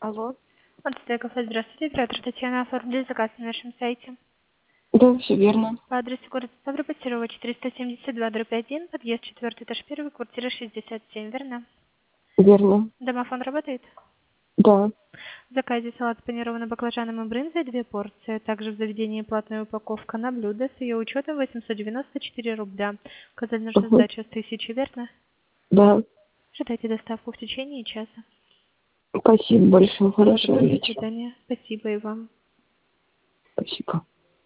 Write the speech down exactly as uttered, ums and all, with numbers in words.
Алло. Отстая кафе, здравствуйте. Оператор Татьяна, оформили заказ на нашем сайте. Да, все верно. По адресу город Ставрополь, Серова, четыреста семьдесят два, дробь один, подъезд четвертый, этаж первый, квартира шестьдесят семь, верно? Верно. Домофон работает? Да. В заказе салат с панированным баклажаном и брынзой, две порции. Также в заведении платная упаковка на блюдо с ее учетом восемьсот девяносто четыре рубля. Указали нашу Угу. сдачу с тысячи, верно? Да. Ожидайте доставку в течение часа. Спасибо большое. Хорошего До вечера. свидания. Спасибо и вам. Спасибо.